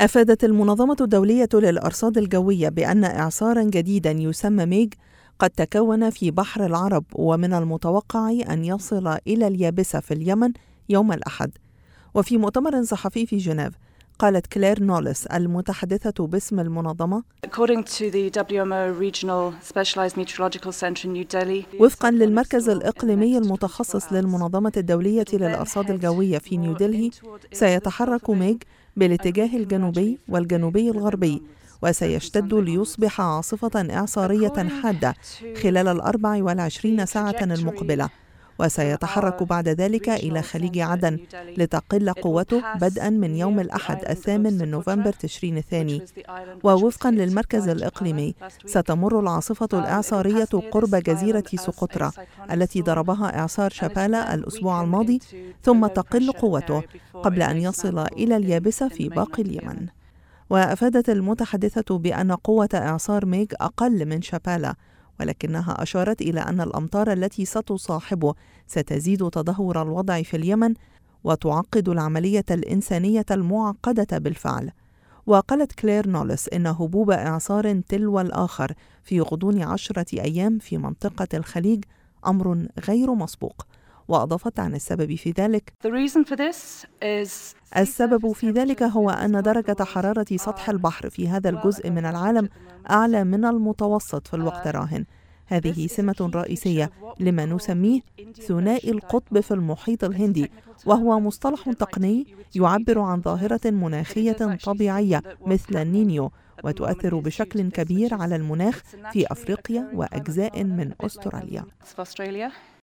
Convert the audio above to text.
أفادت المنظمة الدولية للأرصاد الجوية بأن إعصاراً جديداً يسمى ميغ قد تكون في بحر العرب، ومن المتوقع أن يصل إلى اليابسة في اليمن يوم الأحد. وفي مؤتمر صحفي في جنيف، قالت كلير نولس المتحدثة باسم المنظمة: وفقا للمركز الإقليمي المتخصص للمنظمة الدولية للأرصاد الجوية في نيودلهي، سيتحرك ميغ بالاتجاه الجنوبي والجنوبي الغربي، وسيشتد ليصبح عاصفة إعصارية حادة خلال 24 ساعة المقبلة، وسيتحرك بعد ذلك إلى خليج عدن لتقل قوته بدءا من يوم الأحد 8 نوفمبر تشرين الثاني. ووفقا للمركز الإقليمي، ستمر العاصفة الإعصارية قرب جزيرة سقطرى التي ضربها إعصار شابالا الأسبوع الماضي، ثم تقل قوته قبل أن يصل إلى اليابسة في باقي اليمن. وأفادت المتحدثة بأن قوة إعصار ميغ أقل من شابالا، ولكنها أشارت إلى أن الأمطار التي ستصاحبه ستزيد تدهور الوضع في اليمن وتعقد العملية الإنسانية المعقدة بالفعل. وقالت كلير نولس إن هبوب إعصار تلو الآخر في غضون 10 أيام في منطقة الخليج أمر غير مسبوق، وأضافت عن السبب في ذلك: السبب في ذلك هو أن درجة حرارة سطح البحر في هذا الجزء من العالم أعلى من المتوسط في الوقت الراهن. هذه سمة رئيسية لما نسميه ثنائي القطب في المحيط الهندي، وهو مصطلح تقني يعبر عن ظاهرة مناخية طبيعية مثل النينيو، وتؤثر بشكل كبير على المناخ في أفريقيا وأجزاء من أستراليا.